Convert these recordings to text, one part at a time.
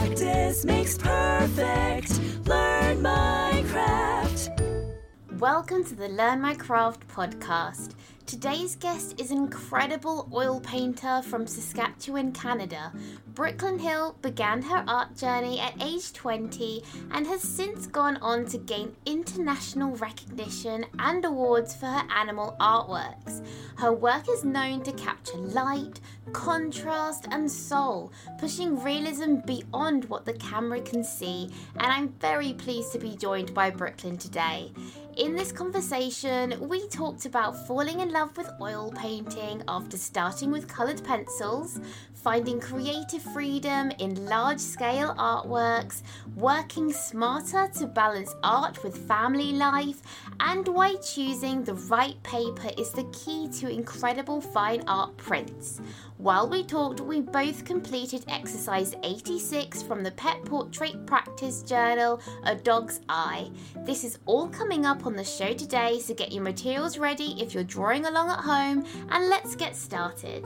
Practice makes perfect. Learn Minecraft. Welcome to the Learn My Craft podcast. Today's guest is an incredible oil painter from Saskatchewan, Canada. Brooklyn Hill began her art journey at age 20 and has since gone on to gain international recognition and awards for her animal artworks. Her work is known to capture light, contrast and soul, pushing realism beyond what the camera can see, and I'm very pleased to be joined by Brooklyn today. In this conversation, we talked about falling in love with oil painting after starting with coloured pencils, finding creative freedom in large-scale artworks, working smarter to balance art with family life, and why choosing the right paper is the key to incredible fine art prints. While we talked, we both completed exercise 86 from the Pet Portrait Practice Journal, A Dog's Eye. This is all coming up on the show today, so get your materials ready if you're drawing along at home, and let's get started.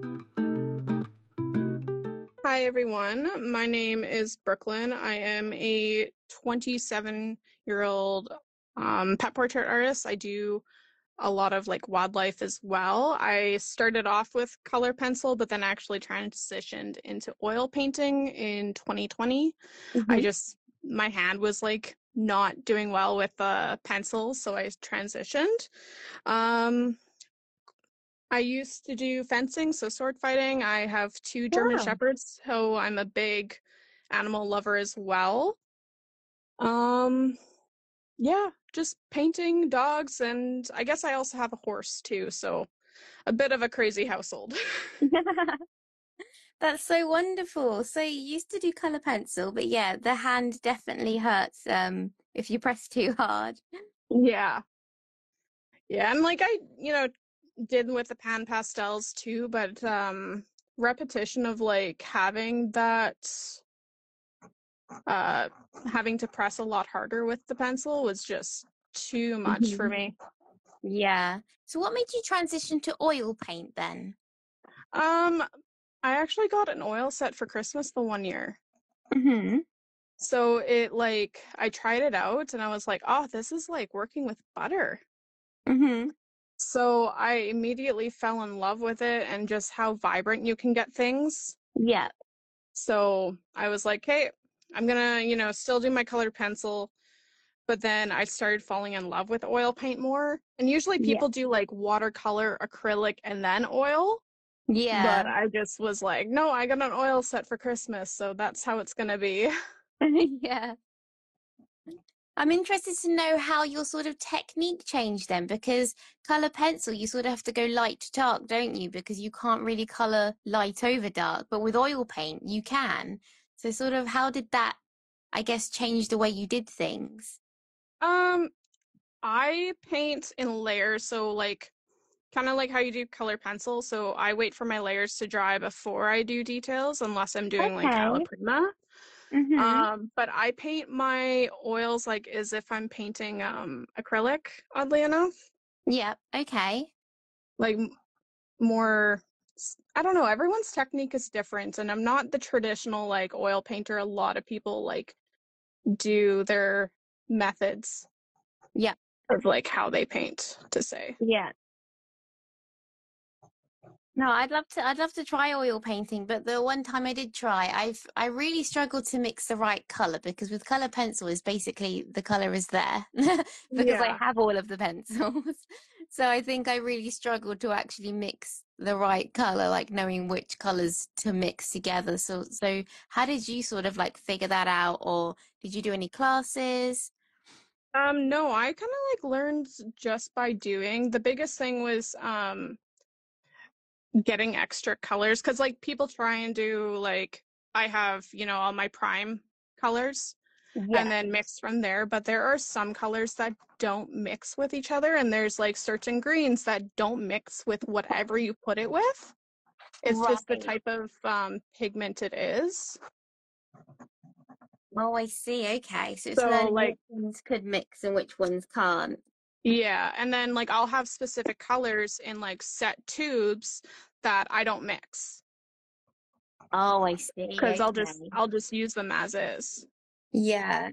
Hi everyone, my name is Brooklyn. I am a 27-year-old pet portrait artist. I do a lot of wildlife as well. I started off with color pencil, but then actually transitioned into oil painting in 2020. My hand was not doing well with pencil, so I transitioned. I used to do fencing, so sword fighting. I have two German Shepherds, so I'm a big animal lover as well. Yeah, just painting dogs, and I guess I also have a horse too, so a bit of a crazy household. That's so wonderful. So you used to do colour pencil, but yeah, the hand definitely hurts if you press too hard. Yeah. Yeah, and I did with the pan pastels too, but repetition of having that having to press a lot harder with the pencil was just too much for me. Yeah. So what made you transition to oil paint then? I actually got an oil set for Christmas the one year. Mm-hmm. So I tried it out and I was like, oh, this is like working with butter. Mm-hmm. So I immediately fell in love with it and just how vibrant you can get things. Yeah. So I was like, hey, I'm gonna, still do my colored pencil. But then I started falling in love with oil paint more. And usually people do watercolor, acrylic, and then oil. Yeah. But I just was like, no, I got an oil set for Christmas, so that's how it's gonna be. Yeah. I'm interested to know how your sort of technique changed then, because colour pencil, you sort of have to go light to dark, don't you? Because you can't really colour light over dark, but with oil paint, you can. So sort of how did that, I guess, change the way you did things? I paint in layers, so kind of like how you do color pencil. So I wait for my layers to dry before I do details, unless I'm doing alla prima. But I paint my oils as if I'm painting acrylic, oddly enough. Yeah, okay. More, I don't know, everyone's technique is different, and I'm not the traditional oil painter. A lot of people do their methods. Yeah. Of how they paint, to say. Yeah. No, I'd love to try oil painting, but the one time I did try, I really struggled to mix the right color, because with color pencil is basically the color is there because I have all of the pencils. So I think I really struggled to actually mix the right color, like knowing which colors to mix together. So how did you sort of figure that out, or did you do any classes? No, I kind of learned just by doing. The biggest thing was getting extra colors, because people try and do I have all my prime colors and then mix from there, but there are some colors that don't mix with each other, and there's certain greens that don't mix with whatever you put it with. It's just the type of pigment it is. Oh, I see. Okay, so it's learning which ones could mix and which ones can't. Yeah, and then I'll have specific colors in set tubes that I don't mix. Oh, I see. because Okay. I'll just use them as is. Yeah.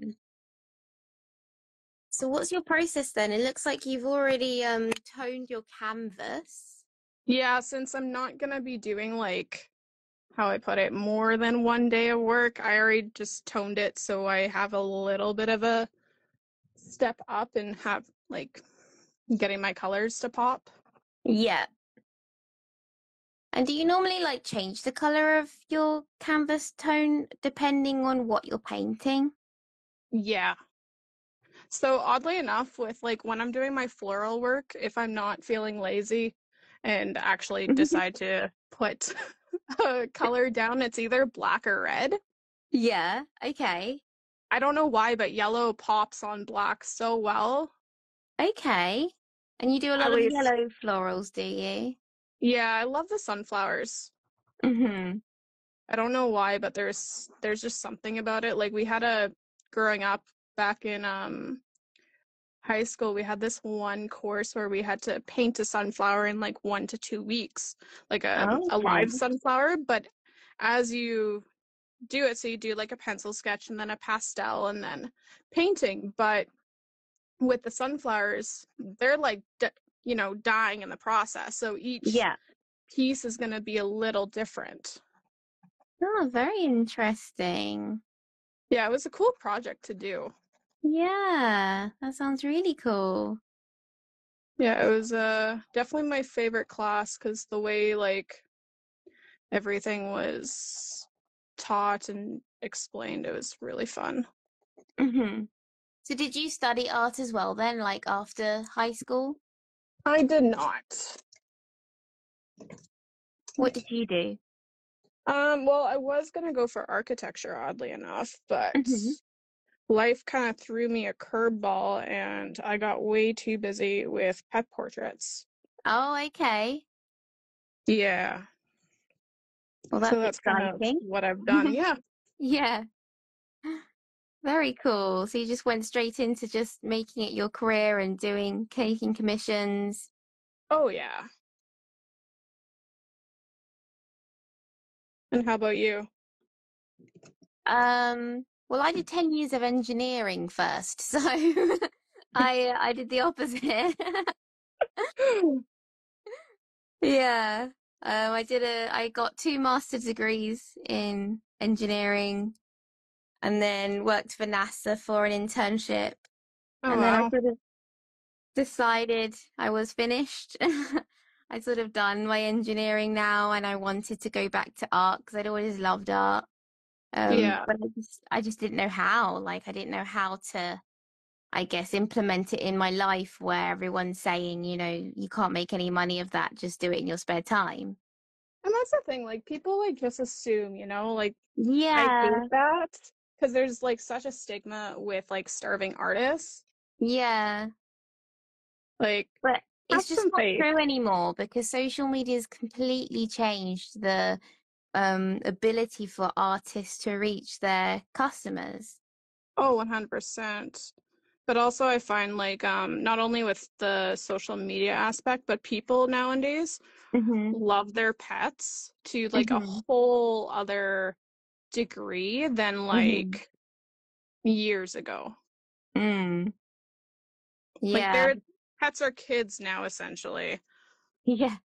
So what's your process then? It looks like you've already toned your canvas. Yeah, since I'm not gonna be doing like how I put it, more than one day of work, I already just toned it so I have a little bit of a step up and have like getting my colors to pop. Yeah. And do you normally like change the color of your canvas tone depending on what you're painting? Yeah. So oddly enough, with like when I'm doing my floral work, if I'm not feeling lazy and actually decide to put a color down, it's either black or red. Yeah, okay. I don't know why, but yellow pops on black so well. Okay. And you do a At lot of least, yellow florals, do you? yeah, I love the sunflowers. Mm-hmm. I don't know why, but there's just something about it. Like we had a growing up back in high school, we had this one course where we had to paint a sunflower in like 1 to 2 weeks, like a Okay. live sunflower. But as you do it, so you do like a pencil sketch and then a pastel and then painting. But with the sunflowers, they're like, dying in the process. So each Yeah. piece is going to be a little different. Oh, very interesting. Yeah, it was a cool project to do. Yeah, that sounds really cool. Yeah, it was definitely my favorite class because the way like everything was taught and explained, it was really fun. Mm-hmm. So did you study art as well then, like after high school? I did not. What did you do? Well, I was gonna go for architecture, oddly enough, but Mm-hmm. life kind of threw me a curveball and I got way too busy with pet portraits. Oh, okay. Yeah. Well, So that's that's kind of exciting. what I've done. Yeah. Yeah, very cool. So you just went straight into just making it your career and taking commissions. Oh, yeah. And how about you? Well, I did 10 years of engineering first, so I did the opposite. Yeah. I got two master degrees in engineering and then worked for NASA for an internship. Oh, And then I wow. sort of decided I was finished. I sort of done my engineering now and I wanted to go back to art because I'd always loved art. Yeah. But I just didn't know how. Like I didn't know how to, I guess, implement it in my life where everyone's saying, you can't make any money of that, just do it in your spare time. And that's the thing, like people like just assume, like I hate Yeah, that because there's like such a stigma with like starving artists. yeah. Like, But have it's just some not faith. true anymore because social media has completely changed the ability for artists to reach their customers. Oh, 100%. But also I find like not only with the social media aspect, but people nowadays Hmm. love their pets to like a Hmm. whole other degree than Hmm. like years ago. Mm. Like Yeah. their pets are kids now, essentially. Yeah.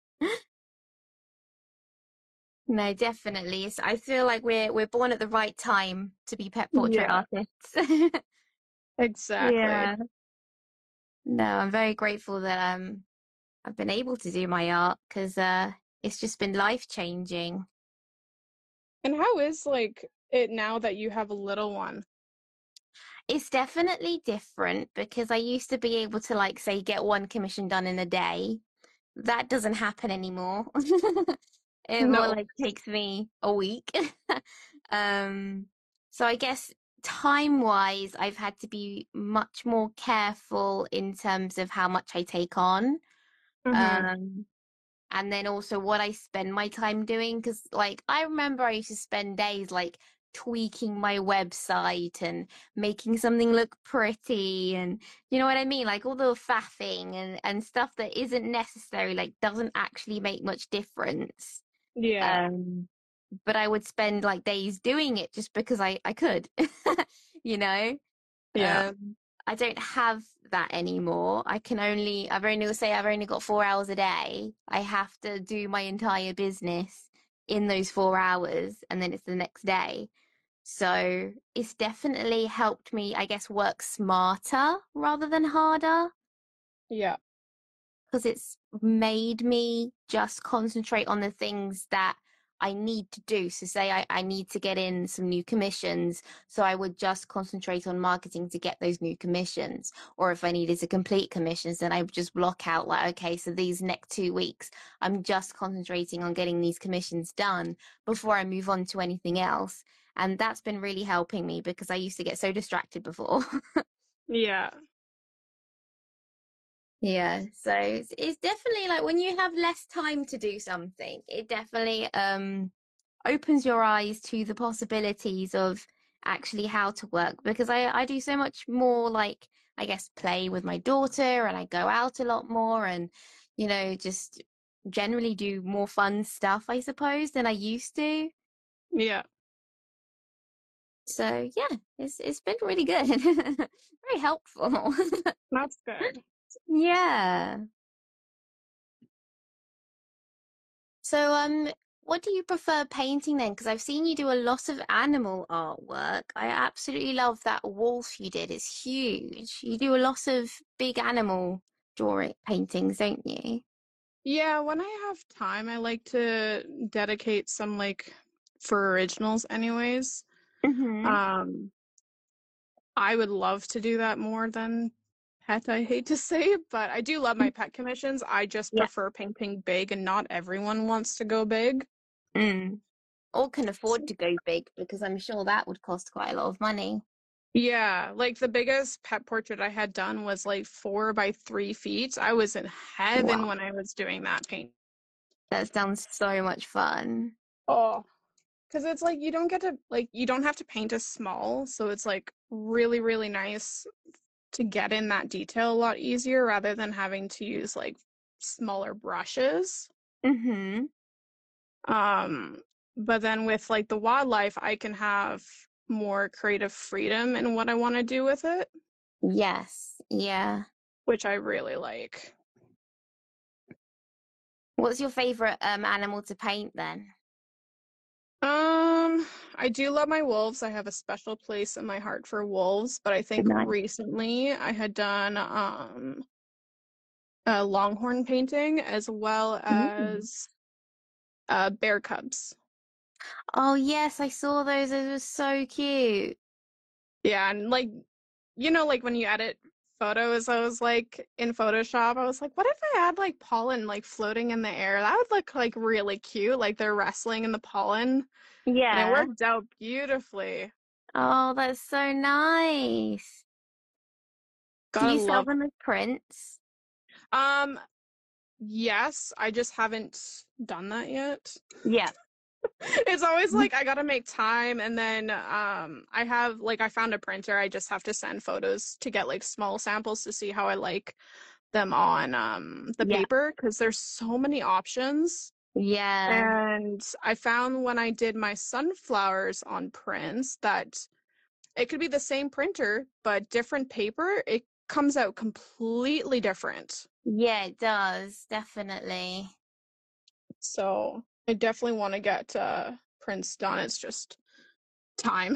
No, definitely. I feel like we're born at the right time to be pet portrait Yeah, artists. exactly. Yeah. No, I'm very grateful that I've been able to do my art because it's just been life changing. And how is like it now that you have a little one? It's definitely different because I used to be able to like say get one commission done in a day. That doesn't happen anymore. It more No. like takes me a week. Um, so I guess time-wise, I've had to be much more careful in terms of how much I take on. Mm-hmm. Um, and then also what I spend my time doing. Because, like, I remember I used to spend days like tweaking my website and making something look pretty, and you know what I mean? Like all the faffing and stuff that isn't necessary, like doesn't actually make much difference. Yeah. Um, but I would spend like days doing it just because I could, you know? Yeah. I don't have that anymore. I've only got 4 hours a day. I have to do my entire business in those 4 hours and then it's the next day. So it's definitely helped me, I guess, work smarter rather than harder Yeah. because it's made me just concentrate on the things that I need to do. So say I need to get in some new commissions. So I would just concentrate on marketing to get those new commissions. Or if I needed to complete commissions, then I would just block out like, okay, so these next 2 weeks, I'm just concentrating on getting these commissions done before I move on to anything else. And that's been really helping me because I used to get so distracted before. Yeah. Yeah, so it's definitely like when you have less time to do something, it definitely opens your eyes to the possibilities of actually how to work because I do so much more like I guess play with my daughter and I go out a lot more and just generally do more fun stuff I suppose than I used to. Yeah. So yeah, it's been really good. Very helpful. That's good. Yeah. So, what do you prefer painting then? Because I've seen you do a lot of animal artwork. I absolutely love that wolf you did. It's huge. You do a lot of big animal drawing paintings, don't you? Yeah, when I have time, I like to dedicate some like for originals anyways. Mm-hmm. Um, I would love to do that more than pet, I hate to say, but I do love my pet commissions. I just Yeah. prefer painting big, and not everyone wants to go big. Mm. Or can afford to go big because I'm sure that would cost quite a lot of money. Yeah, like the biggest pet portrait I had done was like 4 by 3 feet. I was in heaven Wow. when I was doing that paint. That sounds so much fun. Oh, because it's like you don't get to like you don't have to paint as small, so it's like really, really nice to get in that detail a lot easier rather than having to use like smaller brushes. Mm-hmm. Um, but then with like the wildlife, I can have more creative freedom in what I want to do with it, Yes. Yeah. which I really like. What's your favorite animal to paint then? Um, I do love my wolves. I have a special place in my heart for wolves, but I Good think night. recently I had done a longhorn painting as well Mm. as bear cubs. Oh yes, I saw those. Those were so cute. Yeah, and like like when you edit photos, I was like in Photoshop, I was like, what if I add like pollen like floating in the air? That would look like really cute, like they're wrestling in the pollen, and it Yeah. worked out beautifully. Oh, that's so nice. Do Gotta you sell love. them as prints? Um, yes, I just haven't done that yet. Yeah. It's always like I gotta make time, and then I found a printer. I just have to send photos to get like small samples to see how I like them on the Yeah. paper because there's so many options. Yeah. And I found when I did my sunflowers on prints that it could be the same printer but different paper. It comes out completely different. Yeah, it does. Definitely. So I definitely want to get prints done. It's just time.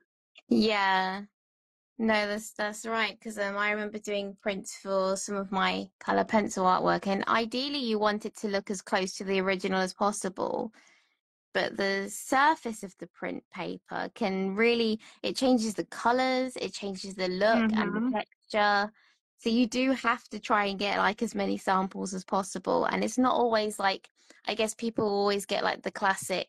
Yeah. No, that's right. Because I remember doing prints for some of my color pencil artwork, and ideally you want it to look as close to the original as possible. But the surface of the print paper can really, it changes the colors, it changes the look and the Mm-hmm. texture. So you do have to try and get like as many samples as possible. And it's not always like, I guess people always get like the classic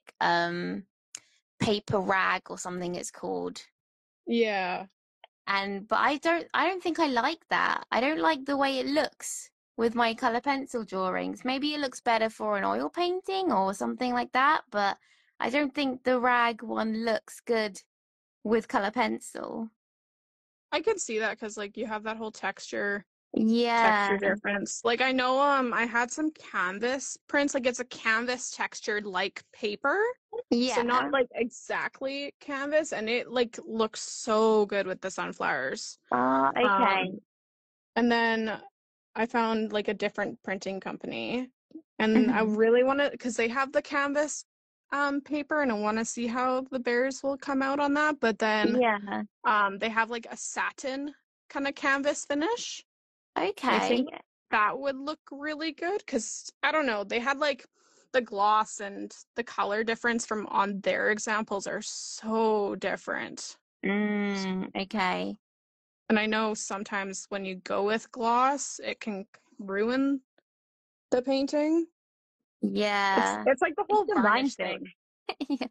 paper rag or something it's called. Yeah. But I don't think I like that. I don't like the way it looks with my color pencil drawings. Maybe it looks better for an oil painting or something like that, but I don't think the rag one looks good with color pencil. I could see that because like you have that whole texture Yeah. difference. Like I know I had some canvas prints, like it's a canvas textured like paper. So not Yeah. like exactly canvas, and it like looks so good with the sunflowers. Oh, okay. And then I found like a different printing company, and I Mhm. really want to, because they have the canvas paper, and I want to see how the bears will come out on that. But then Yeah. they have like a satin kind of canvas finish. And I Okay. think that would look really good because I don't know, they had like the gloss and the color difference from on their examples are so different. Okay. And I know sometimes when you go with gloss, it can ruin the painting. Yeah. It's like the It's whole a varnish thing. minefield. Yeah.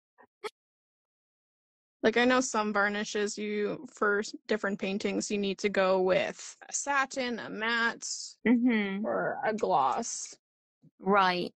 Like I know some varnishes you for different paintings you need to go with a satin, a matte, Mhm. or a gloss. Right.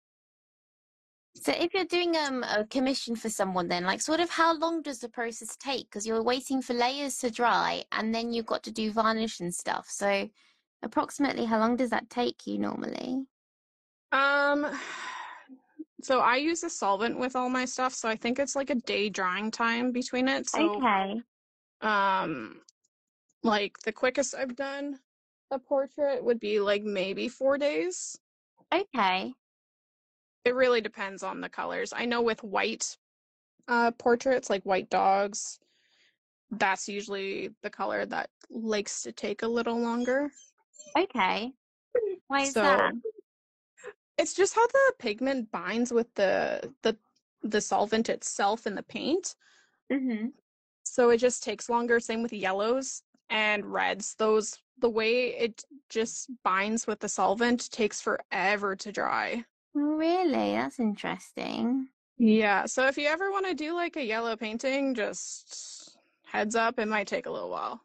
So if you're doing a commission for someone then like sort of how long does the process take? Because you're waiting for layers to dry and then you've got to do varnish and stuff. So approximately how long does that take you normally? Um, so I use a solvent with all my stuff, so I think it's like a day drying time between it. So, Okay. um, like the quickest I've done a portrait would be like maybe 4 days. Okay. It really depends on the colors. I know with white portraits, like white dogs, that's usually the color that likes to take a little longer. Okay. Why is that? So it's just how the pigment binds with the solvent itself in the paint. Mhm. So it just takes longer. Same with yellows and reds. Those, the way it just binds with the solvent takes forever to dry. Really? That's interesting. Yeah, so if you ever want to do like a yellow painting, just heads up, it might take a little while.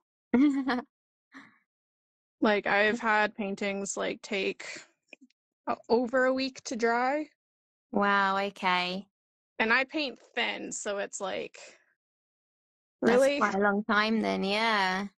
Like I've had paintings like take over a week to dry, Wow, okay. and I paint thin, so it's like That's really. quite a long time then, yeah.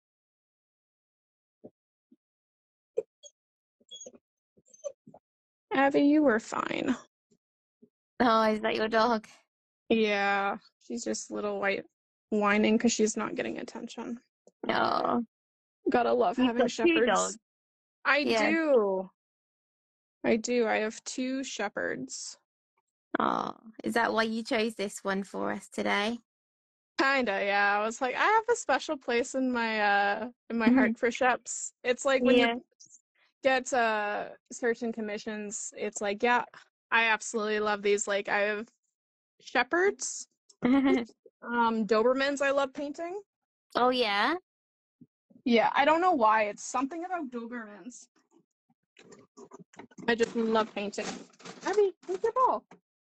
Abby, you were fine. Oh, is that your dog? Yeah, she's just a little white whining because she's not getting attention. Oh, Gotta love you've having got two shepherds. dogs. I Yeah. do. I do. I have two shepherds. Oh, is that why you chose this one for us today? Kinda, yeah. I was like, I have a special place in my Mhm. heart for sheps. It's like when you Yeah. get certain commissions, it's like, yeah, I absolutely love these. Like I have shepherds, Dobermans I love painting. Oh, yeah. Yeah, I don't know why. It's something about Dobermans. I just love painting. Abby, where's your ball?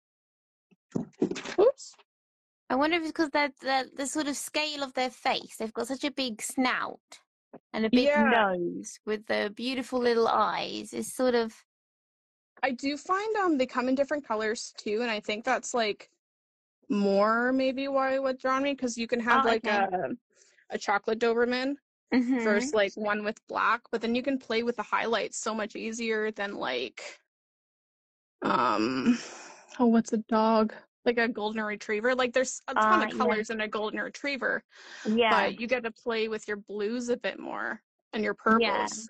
Oops. I wonder if it's because the sort of scale of their face. They've got such a big snout and a big Yeah, nose with the beautiful little eyes. It's sort of, I do find they come in different colors too, and I think that's like more maybe why what drawn me, because you can have oh, like okay. a chocolate Doberman Mm-hmm. versus like one with black, but then you can play with the highlights so much easier than like um oh, what's a dog? Like a golden retriever. Like there's a ton of Yeah. colors in a golden retriever, Yeah. but you get to play with your blues a bit more and your Yeah. purples.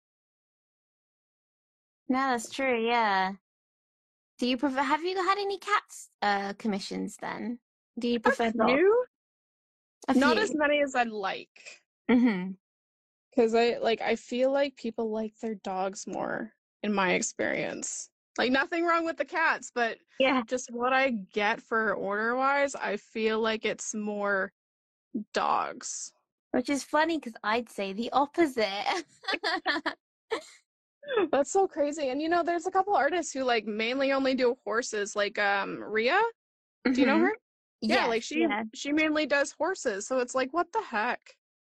No, that's true. Yeah. Do you prefer, have you had any cats commissions then? Do you A prefer dogs? few, A not as few. many as I'd like. Mm-hmm. Because I feel like people like their dogs more in my experience. Like nothing wrong with the cats, but Yeah. just what I get for order wise, I feel like it's more dogs. Which is funny because I'd say the opposite. That's so crazy. And you know, there's a couple artists who like mainly only do horses, like Ria. Do you know Mm-hmm. her? Yeah, Yes, like she yeah. she mainly does horses. So it's like, what the heck?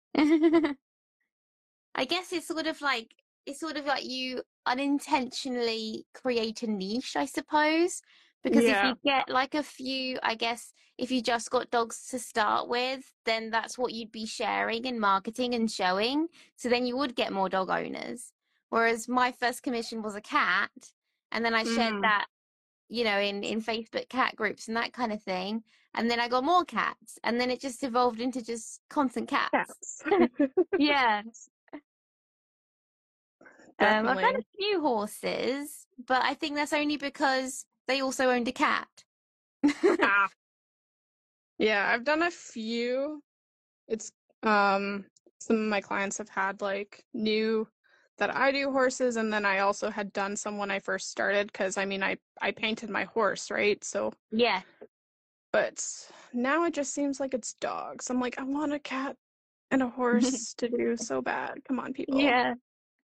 I guess it's sort of like you unintentionally create a niche, I suppose. Because if Yeah. you get like a few, I guess if you just got dogs to start with, then that's what you'd be sharing and marketing and showing. So then you would get more dog owners. Whereas my first commission was a cat, and then I shared Mm. that in Facebook cat groups and that kind of thing. And then I got more cats, and then it just evolved into just constant cats. Cats. Yeah. I've done Definitely. a few horses, but I think that's only because they also owned a cat. Ah. Yeah, I've done a few. It's some of my clients have had like new that I do horses, and then I also had done some when I first started because I mean I painted my horse, right? So Yeah. but now it just seems like it's dogs. I'm like, I want a cat and a horse to do so bad. Come on, people. Yeah.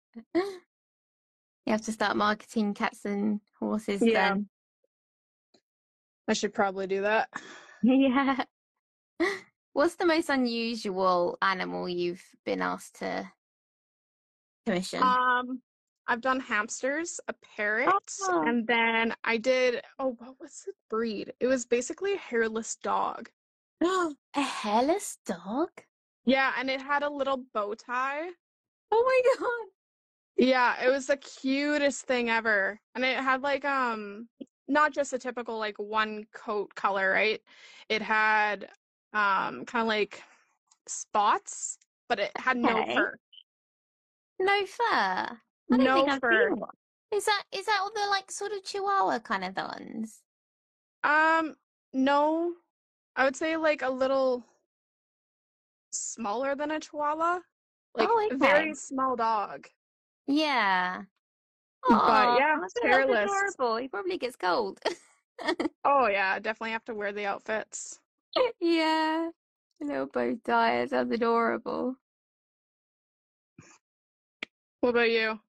You have to start marketing cats and horses Yeah, then. I should probably do that. Yeah. What's the most unusual animal you've been asked to commission? I've done hamsters, a parrot, Oh, and then I did, oh, what was the breed? It was basically a hairless dog. a hairless dog? Yeah, and it had a little bow tie. Oh my God. Yeah, it was the cutest thing ever. And it had like not just a typical like one coat color, right? It had kind of like spots, but it had no Okay. fur. No fur. I don't think No I've seen fur. one. Is that all the like sort of chihuahua kind of ones? Um, no. I would say like a little smaller than a chihuahua. Like Oh, a okay. very small dog. Yeah. But Oh, yeah, that's hairless. adorable. He probably gets cold. Oh yeah, definitely have to wear the outfits. Yeah. A little bow tie. It sounds adorable. What about you?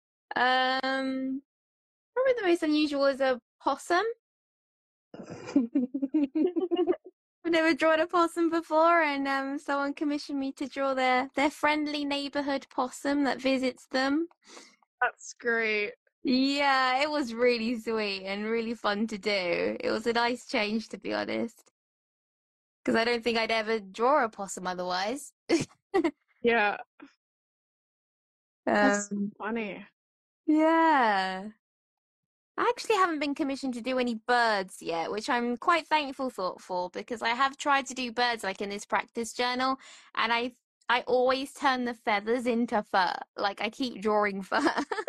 Probably the most unusual is a possum. I've never drawn a possum before, and someone commissioned me to draw their friendly neighborhood possum that visits them. That's great. Yeah, it was really sweet and really fun to do. It was a nice change, to be honest, because I don't think I'd ever draw a possum otherwise. Yeah, that's Um, funny. yeah. I actually haven't been commissioned to do any birds yet, which I'm quite thankful for because I have tried to do birds like in this practice journal, and I always turn the feathers into fur. Like I keep drawing fur.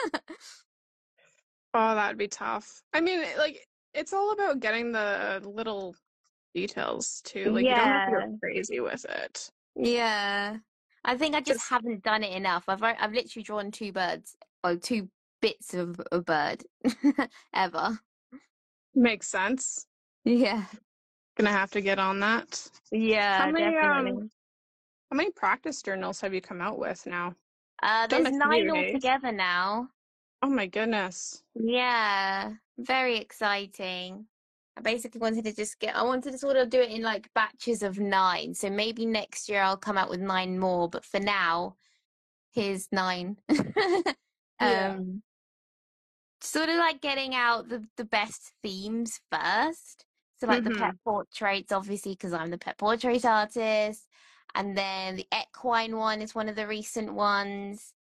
Oh, that'd be tough. I mean, like, it's all about getting the little details too. Like, you don't have to go Yeah, crazy with it. yeah. I think I just Just haven't done it enough. I've literally drawn two birds, or two bits of a bird ever. makes sense. Yeah, Gonna have to get on that. How yeah, many definitely. how many practice journals have you come out with now? Done There's a 9 few, hey? altogether now. Oh my goodness. Yeah, very exciting. I wanted to sort of do it in like batches of 9. So maybe next year I'll come out with 9 more, but for now, here's 9. Yeah. Um, Sort of like getting out the best themes first. So like the Mm-hmm. pet portraits, obviously, because I'm the pet portrait artist. And then the equine one is one of the recent ones.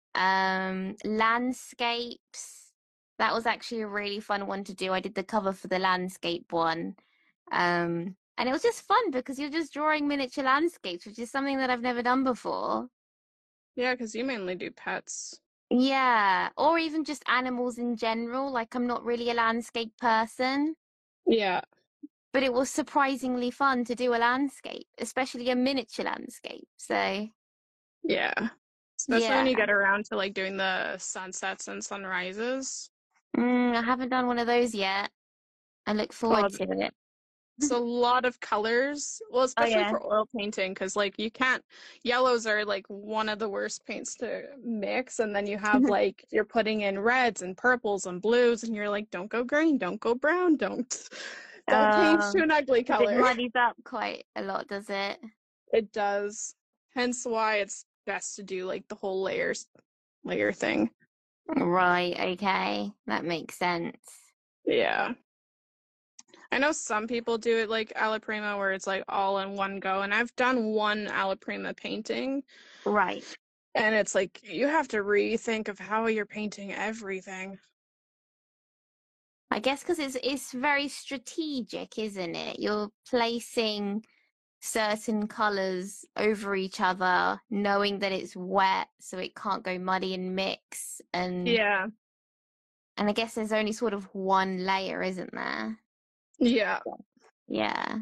Landscapes. That was actually a really fun one to do. I did the cover for the landscape one. And it was just fun because you're just drawing miniature landscapes, which is something that I've never done before. Yeah, because you mainly do pets. Yeah, or even just animals in general. Like I'm not really a landscape person, Yeah. but it was surprisingly fun to do a landscape, especially a miniature landscape. So, Yeah. Especially when yeah. you get around to like doing the sunsets and sunrises. I haven't done one of those yet. I look Oh, forward to it. it's a lot of colors. Well, Oh especially yeah. for oil painting, because like you can't, yellows are like one of the worst paints to mix. And then you have like, you're putting in reds and purples and blues, and you're like, don't go green, don't go brown, don't change to Um, an ugly because it color. muddies up quite a lot, does it? It does. Hence why it's best to do like the whole layer thing. Right, okay. That makes sense. Yeah. I know some people do it like Alla Prima where it's like all in one go, and I've done one Alla Prima painting, Right. and it's like you have to rethink of how you're painting everything. I guess because it's very strategic, isn't it? You're placing certain colors over each other, knowing that it's wet, so it can't go muddy and mix. Yeah. And I guess there's only sort of one layer, isn't there? Yeah. Yeah.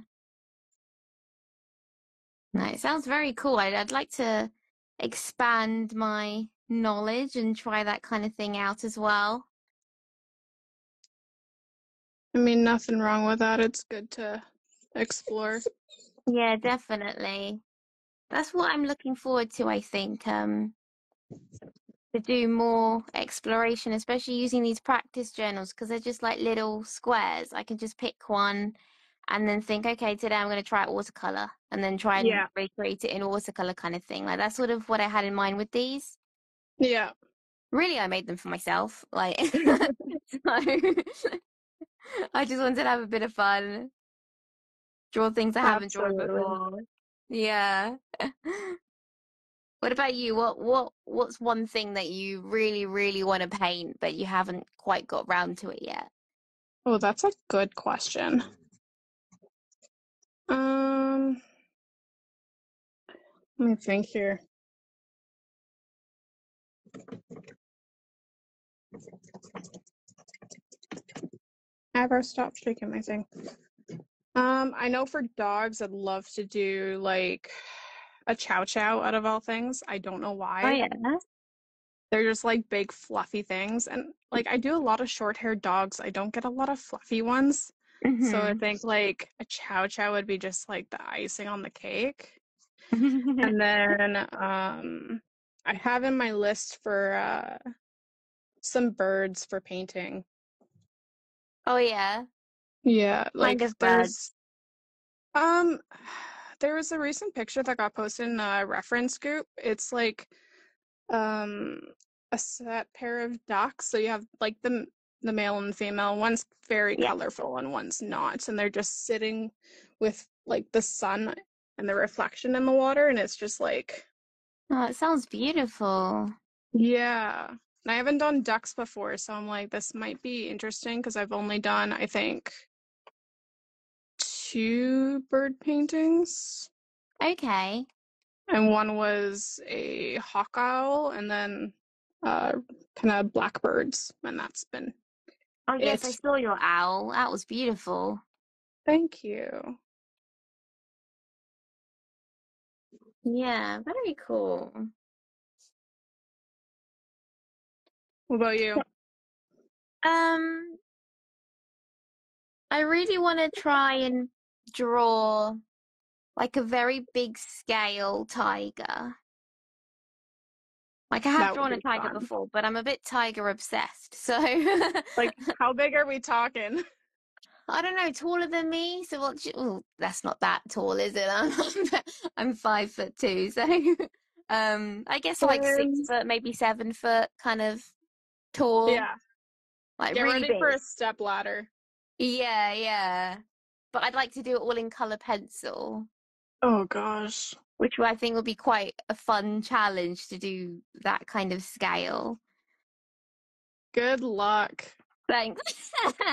No, it sounds very cool. I'd like to expand my knowledge and try that kind of thing out as well. I mean, nothing wrong with that. It's good to explore. Yeah, definitely. That's what I'm looking forward to, I think. To do more exploration, especially using these practice journals because they're just like little squares. I can just pick one and then think, okay, today I'm going to try watercolor and then try and Yeah. recreate it in watercolor kind of thing. Like that's sort of what I had in mind with these. Yeah. Really, I made them for myself. Like, so I just wanted to have a bit of fun, draw things I haven't drawn Absolutely. before. Yeah. What about you? What's one thing that you really, really want to paint, but you haven't quite got round to it yet? Oh, that's a good question. Let me think here. Ever stop shaking my thing. I know for dogs, I'd love to do like a chow chow out of all things. I don't know Oh why. yeah. They're just like big fluffy things. And like I do a lot of short-haired dogs. I don't get a lot of fluffy ones. So I Hmm. think like a chow chow would be just like the icing on the cake. And then I have in my list for some birds for painting. Oh yeah. Yeah, Kind like of birds. um there was a recent picture that got posted in a reference group. It's like um a set pair of ducks. So you have like the male and the female. One's very Yeah. colorful and one's not, and they're just sitting with like the sun and the reflection in the water, and it's just like Oh, it sounds beautiful. yeah. And I haven't done ducks before, so I'm like this might be interesting because I've only done I think two bird paintings. Okay. And one was a hawk owl and then uh kind of blackbirds, and that's been Oh yes, I it. saw your owl. That was beautiful. Thank you. Yeah, very cool. What about you? Um, I really want to try and draw like a very big scale tiger. Like I have That would drawn a be tiger fun. before, but I'm a bit tiger obsessed. So Like, how big are we talking? I don't know, taller than me. So what? Oh, that's not that tall, is it? I'm 5'2", so I guess like six Twins. foot, maybe 7 foot, kind of tall, Yeah. like Get really ready for big. a step ladder. Yeah, yeah. But I'd like to do it all in color pencil, Oh gosh. which I think would be quite a fun challenge to do that kind of scale. Good luck. Thanks.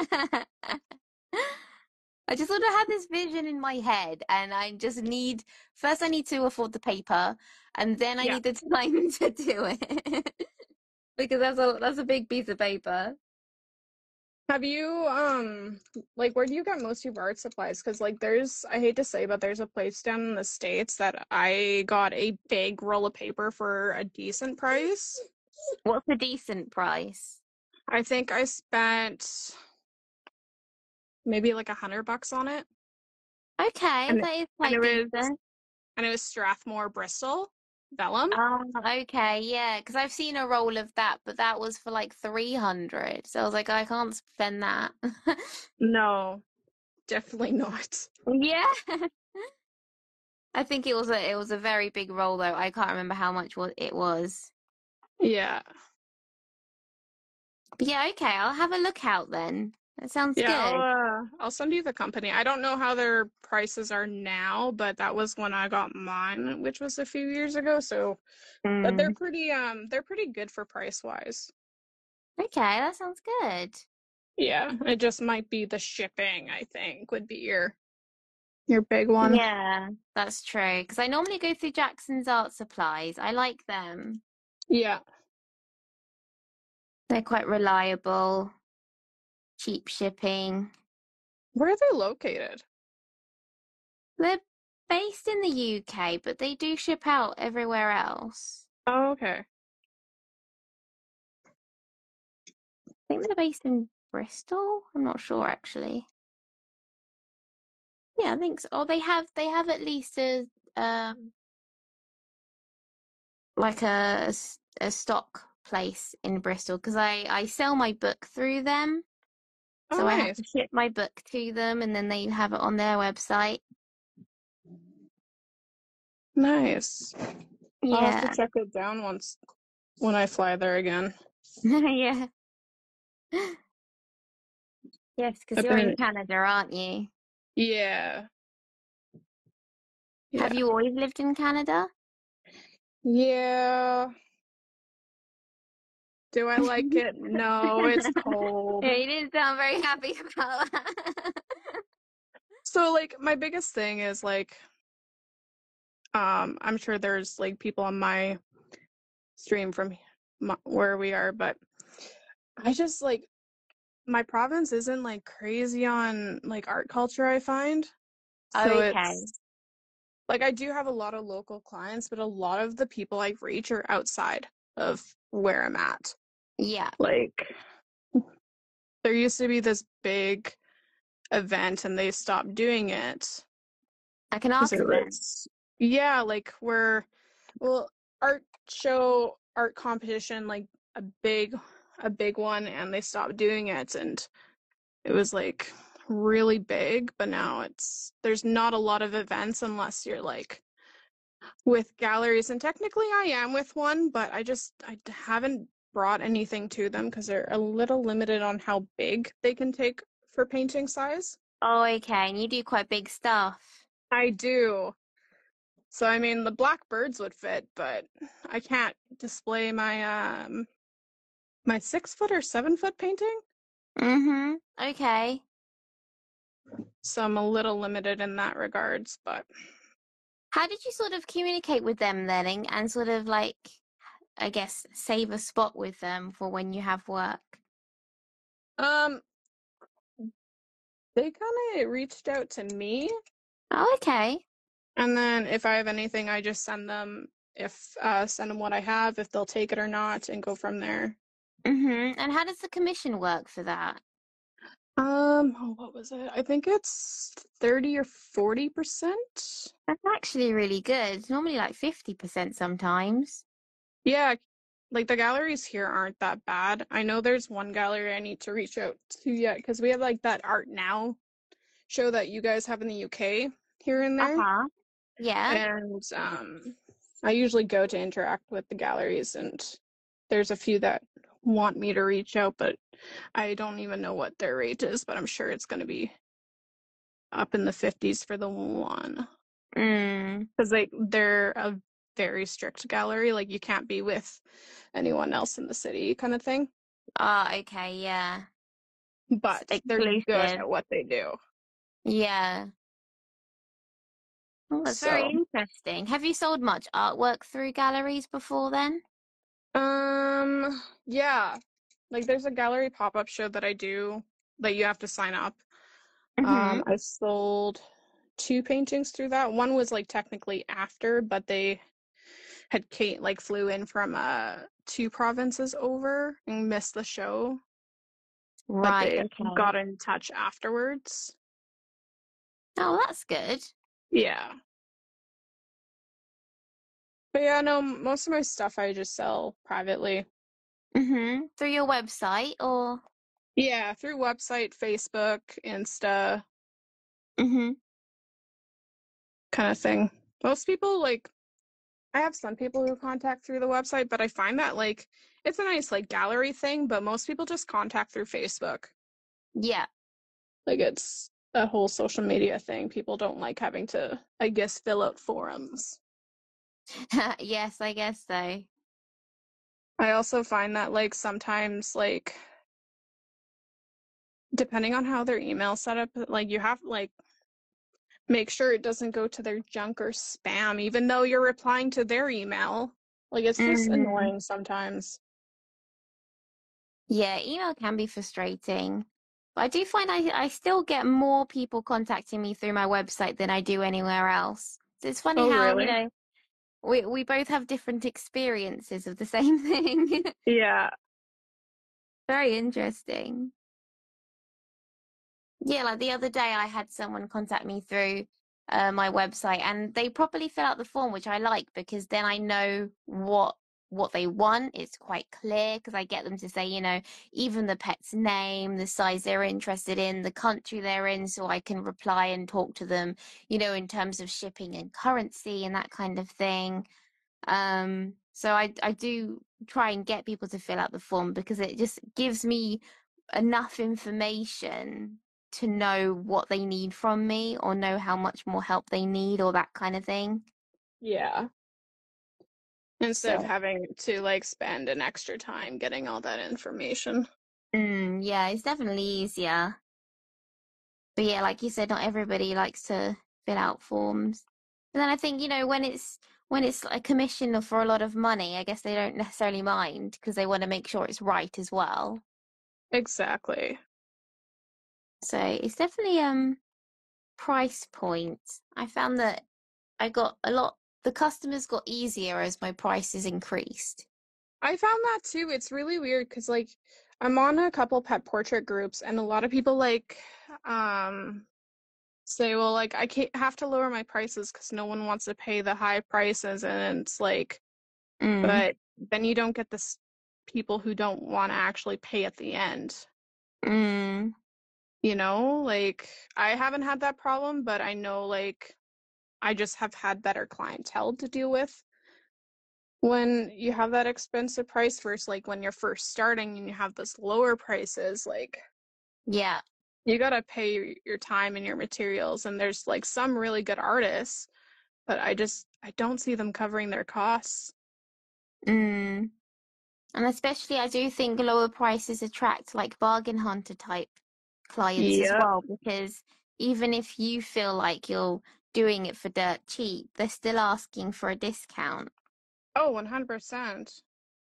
I just sort of had this vision in my head, and I just need first I need to afford the paper, and then I Yeah. need the time to do it because that's a big piece of paper. Have you like where do you get most of your art supplies? Because like there's I hate to say, but there's a place down in the States that I got a big roll of paper for a decent price. What's a decent price? I think I spent maybe like $100 on it. Okay, And that is and quite it was decent. and it was Strathmore Bristol vellum. Oh, okay, yeah, because I've seen a roll of that, but that was for like 300. So I was like, I can't spend that. No, definitely not. Yeah. I think it was a very big roll though. I can't remember how much it was. Yeah. But yeah, okay, I'll have a look out then. That sounds Yeah, good. I'll send you the company. I don't know how their prices are now, but that was when I got mine, which was a few years ago. So, but Mm. they're pretty good for price wise. Okay, that sounds good. Yeah, it just might be the shipping, I think, would be your big one. Yeah, that's true. Because I normally go through Jackson's Art Supplies. I like them. Yeah. They're quite reliable, cheap shipping. Where are they located? They're based in the UK, but they do ship out everywhere else. Oh, okay. I think they're based in Bristol. I'm not sure actually. Yeah, I think so. Oh, they have at least um like a stock place in Bristol because I sell my book through them. Oh, So I have nice. to ship my book to them and then they have it on their website. Nice. I'll have to Yeah. check it down once when I fly there again. Yeah. Yes, because I've you're in been, Canada, aren't you? yeah. Yeah. Have you always lived in Canada? Yeah. Do I like it? No, it's cold. Yeah, you didn't sound very happy about that. So like my biggest thing is like I'm sure there's like people on my stream from where we are, but I just like my province isn't like crazy on like art culture, I find. So Okay. it's like I do have a lot of local clients, but a lot of the people I reach are outside of where I'm at. Yeah. Like there used to be this big event and they stopped doing it I can because ask it them. was, yeah, like we're, well, art show, art competition, like a big a big one, and they stopped doing it, and it was like really big, but now there's not a lot of events unless you're like with galleries, and technically I am with one, but I haven't brought anything to them because they're a little limited on how big they can take for painting size. Oh, okay. And you do quite big stuff. I do. So I mean the black birds would fit, but I can't display my 6 foot or 7 foot painting. Mm-hmm. Okay. So I'm a little limited in that regards, but How did you sort of communicate with them then and sort of like, I guess, save a spot with them for when you have work? um they kind of reached out to me, Oh, okay. and then if I have anything I just send them what I have, if they'll take it or not, and go from there. Mm-hmm. And how does the commission work for that? What was it? I think it's 30 or 40%. That's actually really good. It's normally like 50% sometimes. Yeah, like the galleries here aren't that bad. I know there's one gallery I need to reach out to yet because we have like that Art Now show that you guys have in the UK here and there. Uh-huh. Yeah. And I usually go to interact with the galleries, and there's a few that want me to reach out, but I don't even know what their rate is, but I'm sure it's going to be up in the 50s for the one. Mm. Because they're a very strict gallery, like you can't be with anyone else in the city kind of thing. Oh, okay, yeah. It's But they're good exclusive. at what they do. Yeah. Oh, that's very So, interesting. Have you sold much artwork through galleries before then? yeah. Like there's a gallery pop-up show that I do that you have to sign up. Mm-hmm. I sold 2 paintings through that. One was like technically after, but they had Kate like flew in from 2 provinces over and missed the show, but Right, they okay. got in touch afterwards. Oh, that's good. Yeah. But yeah, no, most of my stuff I just sell privately. Mm-hmm. Through your website or? Yeah, through website, Facebook, Insta, Mm-hmm. kind of thing. Most people like I have some people who contact through the website, but I find that like it's a nice like gallery thing, but most people just contact through Facebook. Yeah. Like it's a whole social media thing. People don't like having to, I guess, fill out forums. Yes, I guess so. I also find that like sometimes like depending on how their email set up, like you have like make sure it doesn't go to their junk or spam, even though you're replying to their email. Like it's just Mm. annoying sometimes. Yeah, email can be frustrating. But I do find I still get more people contacting me through my website than I do anywhere else. So it's funny Oh, how, really? we both have different experiences of the same thing. Yeah. Very interesting. Yeah, like the other day I had someone contact me through my website and they properly fill out the form, which I like because then I know what they want. It's quite clear because I get them to say, even the pet's name, the size they're interested in, the country they're in, so I can reply and talk to them, in terms of shipping and currency and that kind of thing. So I do try and get people to fill out the form because it just gives me enough information to know what they need from me or know how much more help they need or that kind of thing. Yeah. Instead of So, having to like spend an extra time getting all that information. yeah, it's definitely easier. But yeah, like you said, not everybody likes to fill out forms. And then I think, when it's a commission for a lot of money, I guess they don't necessarily mind because they want to make sure it's right as well. Exactly. So it's definitely price point. I found that the customers got easier as my prices increased. I found that too. It's really weird because like I'm on a couple pet portrait groups and a lot of people like um say, well, like I can't have to lower my prices because no one wants to pay the high prices, and it's like, Mm, but then you don't get this people who don't want to actually pay at the end. mm, Like I haven't had that problem, but I know like I just have had better clientele to deal with when you have that expensive price versus like when you're first starting and you have this lower prices, like yeah. you gotta pay your time and your materials, and there's like some really good artists, but I don't see them covering their costs. Mm. And especially I do think lower prices attract like bargain hunter type clients as Yeah. well, because even if you feel like you're doing it for dirt cheap, they're still asking for a discount. Oh, 100%.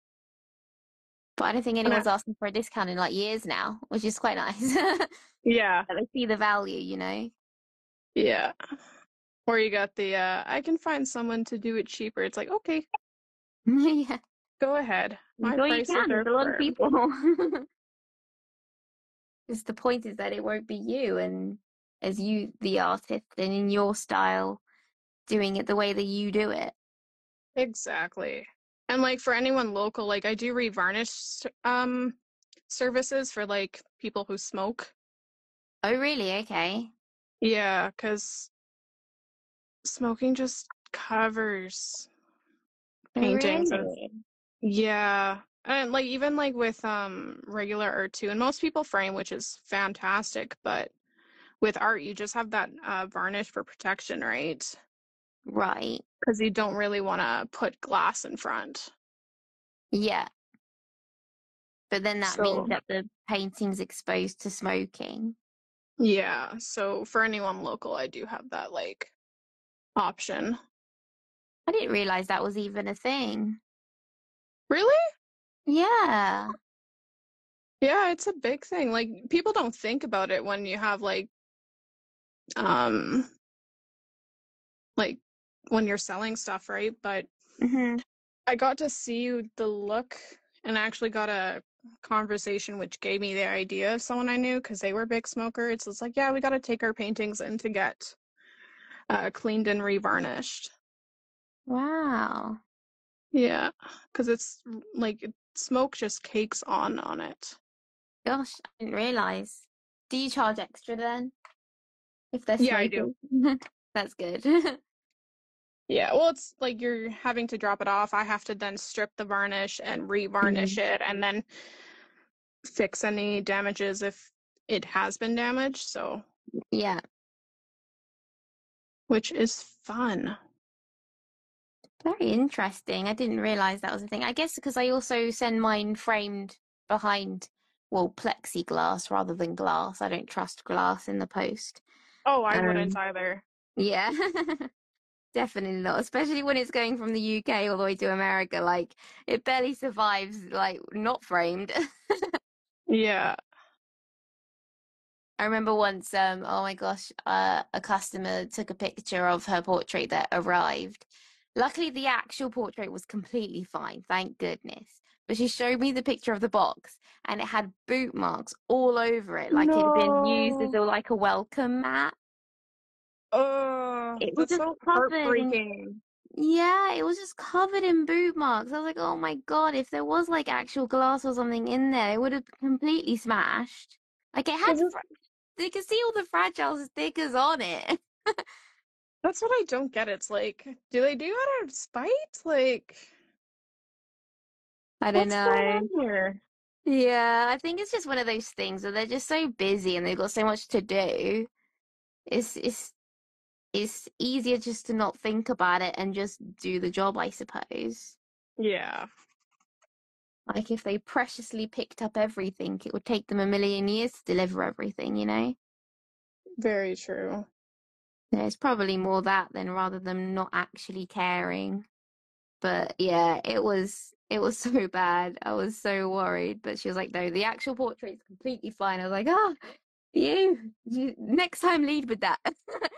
But I don't think And anyone's asking for a discount in like years now, which is quite nice. yeah, They see the value. yeah. Or you got the I can find someone to do it cheaper. It's like, okay, Yeah, go ahead. I'm My sure you prices can. There's are a lot of firm. people. Just the point is that it won't be you and as you, the artist, and in your style, doing it the way that you do it. Exactly. And like for anyone local, like I do revarnish services for like people who smoke. Oh, really? Okay. Yeah, because smoking just covers Oh, paintings and really? yeah. And like even like with regular art too. And most people frame, which is fantastic, but with art you just have that varnish for protection, right? Right. Because you don't really want to put glass in front. Yeah. But then that means So that the painting's exposed to smoking. yeah, so for anyone local, I do have that like option. I didn't realize that was even a thing. Really? Yeah. Yeah, it's a big thing. Like people don't think about it when you have um like when you're selling stuff, right? But Hmm. I got to see the look and I actually got a conversation which gave me the idea of someone I knew because they were a big smoker. It's like, yeah, we got to take our paintings in to get cleaned and revarnished. Wow. Yeah, because it's like smoke just cakes on it. Gosh, I didn't realize. Do you charge extra then if they're Yeah, I do. smokers? That's good. Yeah, well, it's like you're having to drop it off. I have to then strip the varnish and revarnish Mm. it and then fix any damages if it has been damaged. So, Yeah. which is fun. Very interesting. I didn't realize that was a thing. I guess because I also send mine framed behind well, plexiglass rather than glass. I don't trust glass in the post. Oh, I wouldn't Um, either. yeah, definitely not, especially when it's going from the UK all the way to America. Like, it barely survives, like, not framed. Yeah. I remember once, oh my gosh, a customer took a picture of her portrait that arrived. Luckily, the actual portrait was completely fine, thank goodness. But she showed me the picture of the box, and it had boot marks all over it, like it had been used as No. like a welcome mat. Oh, It was that's just so covered in, heartbreaking. yeah, it was just covered in boot marks. I was like, oh my God, if there was like actual glass or something in there, it would have completely smashed. Like it had, Because they could see all the fragile stickers on it. that's what I don't get. It's like, do they do it out of spite? Like, I don't what's going know. on here? Yeah, I think it's just one of those things where they're just so busy and they've got so much to do. It's easier just to not think about it and just do the job, I suppose. Yeah, Like if they preciously picked up everything, it would take them a million years to deliver everything, you know? very true. There's probably more that than rather than not actually caring. But yeah, it was so bad. I was so worried. But she was like, no, the actual portrait's completely fine. I was like, oh, you next time lead with that.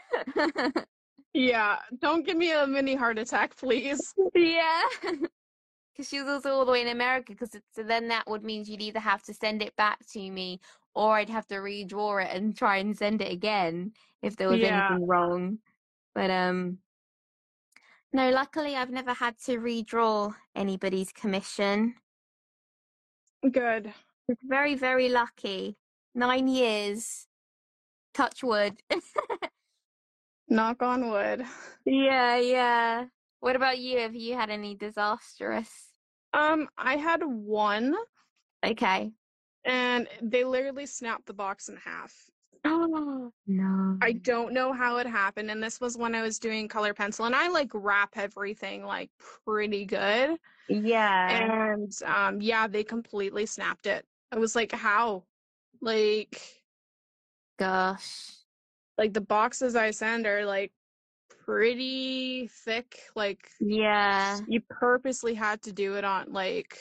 Yeah, don't give me a mini heart attack, please. Yeah. Because she was also all the way in America, because so then that would mean you'd either have to send it back to me or I'd have to redraw it and try and send it again if there was Yeah, anything wrong. But no, luckily I've never had to redraw anybody's commission. good. It's very, very lucky. 9 years. Touch wood. Knock on wood. Yeah, yeah. What about you? Have you had any disastrous? I had one, Okay. and they literally snapped the box in half. Oh, no. I don't know how it happened, and this was when I was doing color pencil, and I like wrap everything like pretty good. Yeah. And yeah, they completely snapped it. I was like, how? Like Gosh. like the boxes I send are like pretty thick. Like Yeah. you purposely had to do it on like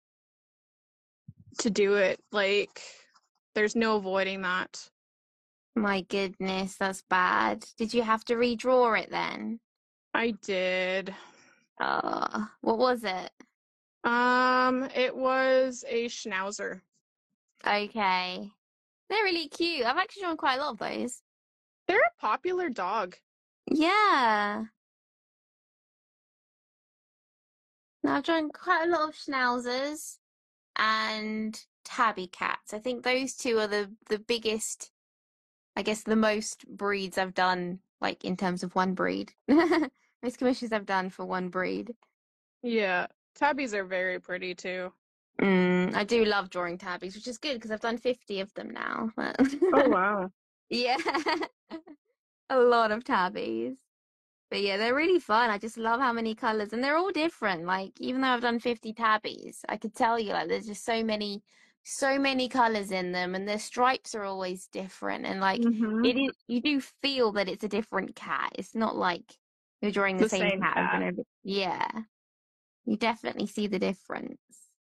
to do it. Like there's no avoiding that. My goodness, that's bad. Did you have to redraw it then? I did. Oh, what was it? It was a schnauzer. Okay. They're really cute. I've actually drawn quite a lot of those. They're a popular dog. Yeah. Now I've drawn quite a lot of schnauzers and tabby cats. I think those two are the biggest, I guess the most breeds I've done, like in terms of one breed. Most commissions I've done for one breed. Yeah. Tabbies are very pretty too. I do love drawing tabbies, which is good because I've done 50 of them now. Oh wow. Yeah, a lot of tabbies. But yeah, they're really fun. I just love how many colors, and they're all different. Like even though I've done 50 tabbies, I could tell you like there's just so many colors in them, and their stripes are always different. And like Mm-hmm. it is, you do feel that it's a different cat. It's not like you're drawing the The same same cat over and cat. over. Yeah, you definitely see the difference.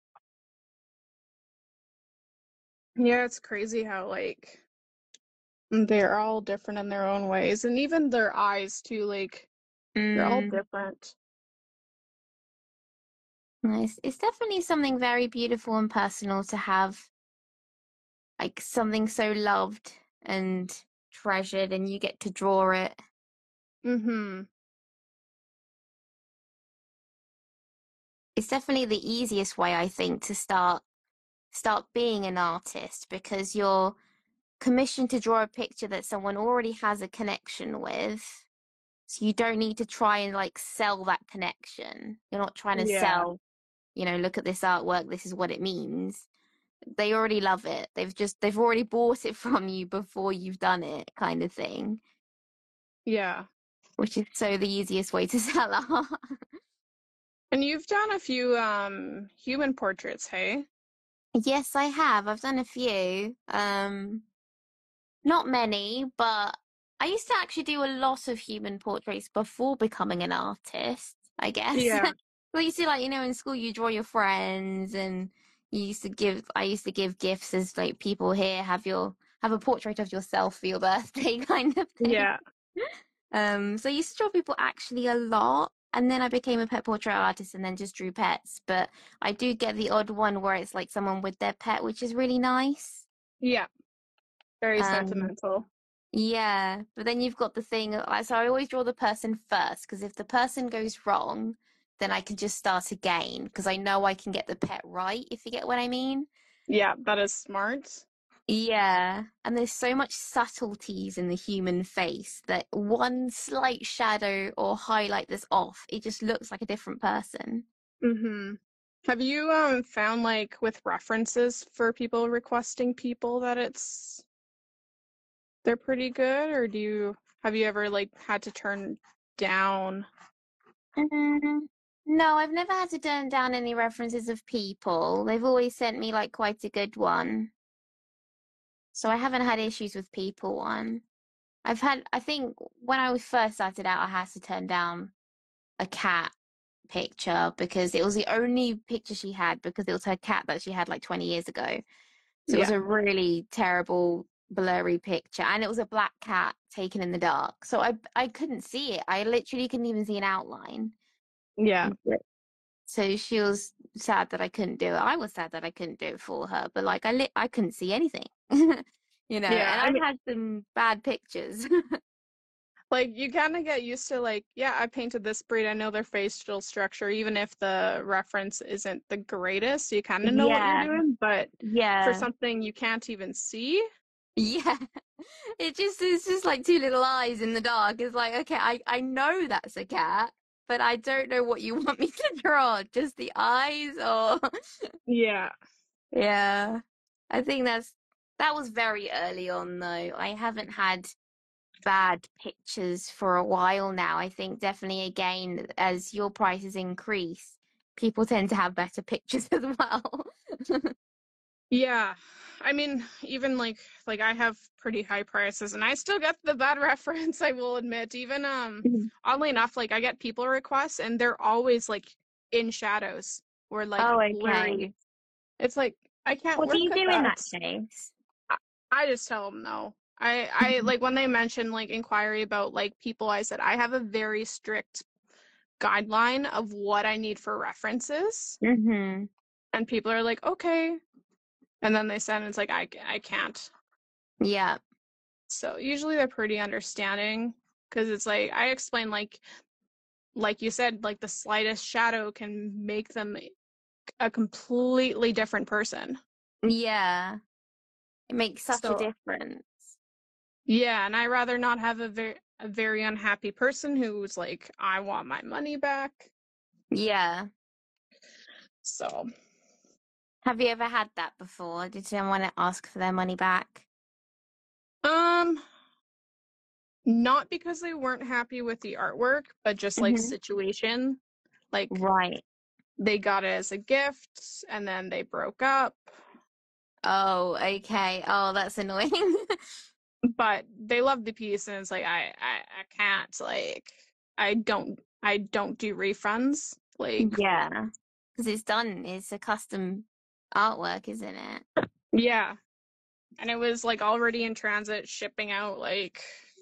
Yeah, it's crazy how like they're all different in their own ways, and even their eyes too, like they're all Mm. different. Nice. It's definitely something very beautiful and personal to have like something so loved and treasured and you get to draw it. Mm-hmm. It's definitely the easiest way, I think, to start being an artist because you're commissioned to draw a picture that someone already has a connection with. So you don't need to try and like sell that connection. You're not trying to Yeah. sell, look at this artwork, this is what it means. They already love it. They've already bought it from you before you've done it, kind of thing. Yeah. Which is so the easiest way to sell art. And you've done a few human portraits, hey? Yes, I have. I've done a few. Not many, but I used to actually do a lot of human portraits before becoming an artist, I guess. Yeah. Well, you see, like, in school you draw your friends and I used to give gifts as like people here have a portrait of yourself for your birthday kind of thing. Yeah. So I used to draw people actually a lot. And then I became a pet portrait artist and then just drew pets. But I do get the odd one where it's like someone with their pet, which is really nice. Yeah. Very Um, sentimental. yeah, but then you've got the thing, so I always draw the person first because if the person goes wrong, then I can just start again because I know I can get the pet right, if you get what I mean. Yeah, that is smart. Yeah, and there's so much subtleties in the human face that one slight shadow or highlight that's off, it just looks like a different person. Mm-hmm. Have you found like with references for people requesting people that they're pretty good, or have you ever like had to turn down? Mm, no, I've never had to turn down any references of people. They've always sent me like quite a good one. So I haven't had issues with people one. I think when I was first started out, I had to turn down a cat picture because it was the only picture she had because it was her cat that she had like 20 years ago. So it was Yeah. a really terrible, blurry picture. And it was a black cat taken in the dark. So I couldn't see it. I literally couldn't even see an outline. Yeah. So she was sad that I couldn't do it. I was sad that I couldn't do it for her, but like I couldn't see anything. Yeah. And I I've mean, had some bad pictures. like you kind of get used to like, yeah, I painted this breed. I know their facial structure, even if the reference isn't the greatest. You kind of know what you're Yeah, doing, but for yeah, something you can't even see, yeah. It's just like two little eyes in the dark. It's like, okay, I know that's a cat, but I don't know what you want me to draw. Just the eyes or yeah. yeah. I think that was very early on though. I haven't had bad pictures for a while now. I think definitely again, as your prices increase, people tend to have better pictures as well. Yeah. I mean, even like I have pretty high prices and I still get the bad reference, I will admit. Even oddly enough, like I get people requests and they're always like in shadows or like Oh, okay. blurry. It's like I can't What do work you with do in that. that case? I, I just tell them no. I like when they mention like inquiry about like people, I said I have a very strict guideline of what I need for references. Mm-hmm. And people are like, okay. And then they send, it's like, I can't. Yeah. So usually they're pretty understanding because it's like I explain like you said, like the slightest shadow can make them a completely different person. Yeah. It makes such a So difference. yeah, and I rather not have a very unhappy person who's like, I want my money back. Yeah. So Have you ever had that before? Did someone ask for their money back? um not because they weren't happy with the artwork, but just like Hmm. situation. Like Right. they got it as a gift and then they broke up. Oh, okay. Oh, that's annoying. But they love the piece and it's like I can't like I don't do refunds like Yeah. Because it's a custom artwork, isn't it? yeah, and it was like already in transit shipping out like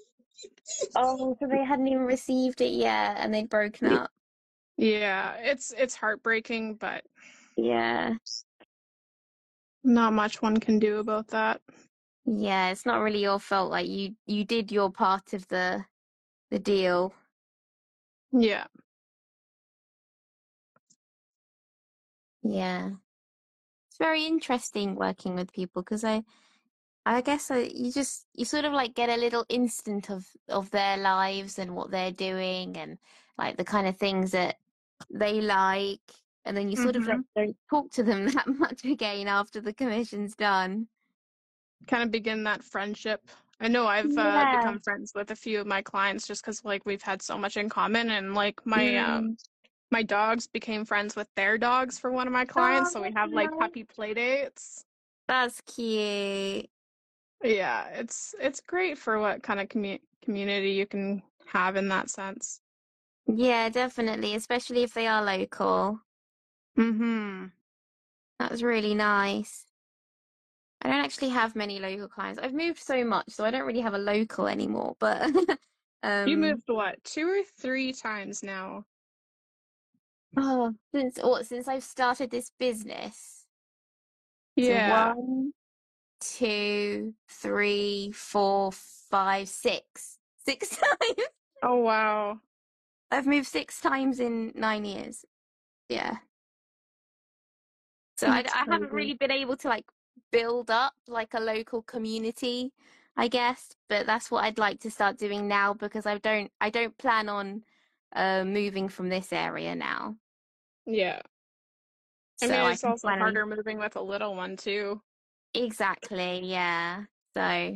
Oh, so they hadn't even received it yet and they'd broken up. yeah, it's heartbreaking, but Yeah. not much one can do about that. Yeah, it's not really your fault. Like you did your part of the deal. Yeah. Yeah. It's very interesting working with people because I guess you sort of like get a little instant of their lives and what they're doing and like the kind of things that they like, and then you sort of like Mm-hmm. don't talk to them that much again after the commission's done. Kind of begin that friendship. I know I've Yeah. become friends with a few of my clients just because like we've had so much in common and like my Mm. My dogs became friends with their dogs for one of my clients, so we have like puppy play dates. That's cute. Yeah, it's great for what kind of community you can have in that sense. Yeah, definitely, especially if they are local. Mm-hmm. That was really nice. I don't actually have many local clients. I've moved so much, so I don't really have a local anymore, but You um moved what, 2 or 3 times now? oh, since I've started this business. So Yeah. 1, 2, 3, 4, 5, 6. 6 times. Oh wow. I've moved 6 times in 9 years. Yeah. So That's I haven't crazy. really been able to like build up like a local community, I guess, but that's what I'd like to start doing now because I don't plan on moving from this area now. Yeah. I So mean, I it's can also finally harder moving with a little one too. exactly, yeah. So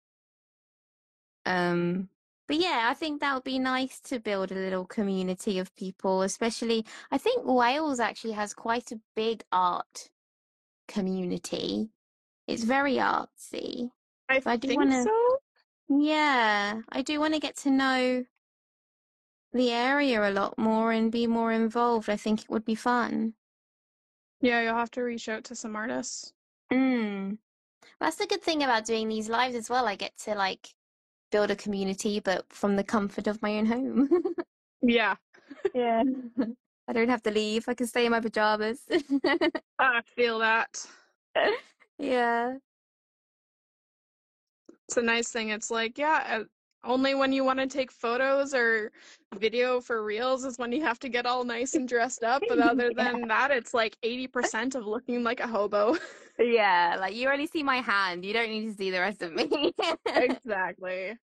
um but yeah, I think that would be nice to build a little community of people, especially I think Wales actually has quite a big art community. It's very artsy. I So I do want think to, so. yeah, I do want to get to know the area a lot more and be more involved. I think it would be fun. Yeah, you'll have to reach out to some artists. Mm. That's the good thing about doing these lives as well. I get to like build a community, but from the comfort of my own home. Yeah, Yeah. I don't have to leave. I can stay in my pajamas. I feel that. Yeah. It's a nice thing. It's like, yeah, only when you want to take photos or video for reels is when you have to get all nice and dressed up. But other Yeah. than that, it's like 80% of looking like a hobo. Yeah, like you only see my hand. You don't need to see the rest of me. Exactly.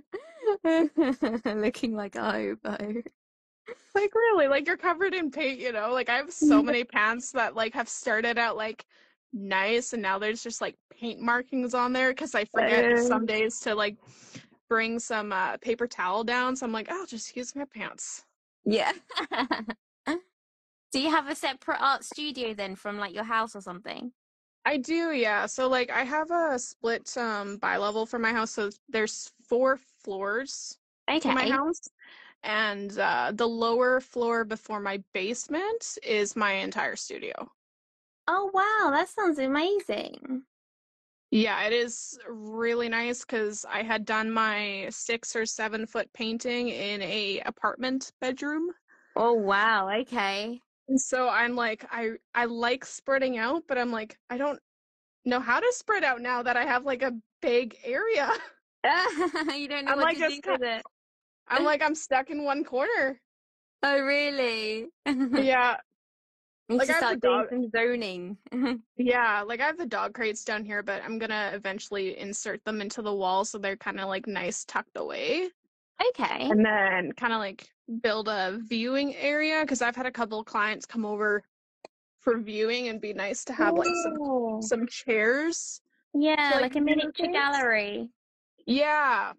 Looking like a hobo. Like really, like you're covered in paint, Like I have so many pants that like have started out like nice and now there's just like paint markings on there because I forget some days to like bring some paper towel down. So I'm like, I'll just use my pants. Yeah. Do you have a separate art studio then from like your house or something? I do, yeah. So like I have a split bi-level for my house. So there's 4 floors to my Okay. house. And the lower floor before my basement is my entire studio. Oh wow, that sounds amazing. Yeah, it is really nice because I had done my 6 or 7 foot painting in a apartment bedroom. Oh wow, okay. And so I'm like, I like spreading out, but I'm like, I don't know how to spread out now that I have like a big area. You don't know I'm what like to do with it. I'm stuck in one corner. Oh really? You Yeah, like should I have the start doing dog. some zoning. Yeah, like I have the dog crates down here, but I'm gonna eventually insert them into the wall so they're kind of like nice tucked away. Okay. And then kind of like build a viewing area because I've had a couple of clients come over for viewing and be nice to have like some Oh. some chairs to Yeah, like like a view miniature things. gallery. Yeah.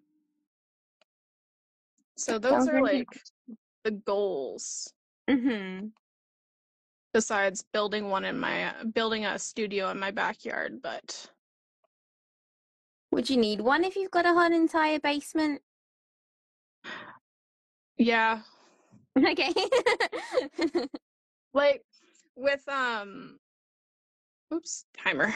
So those Sounds are really like the goals hmm besides building a studio in my backyard, but Would you need one if you've got a whole entire basement? yeah, Okay. like with oops, timer.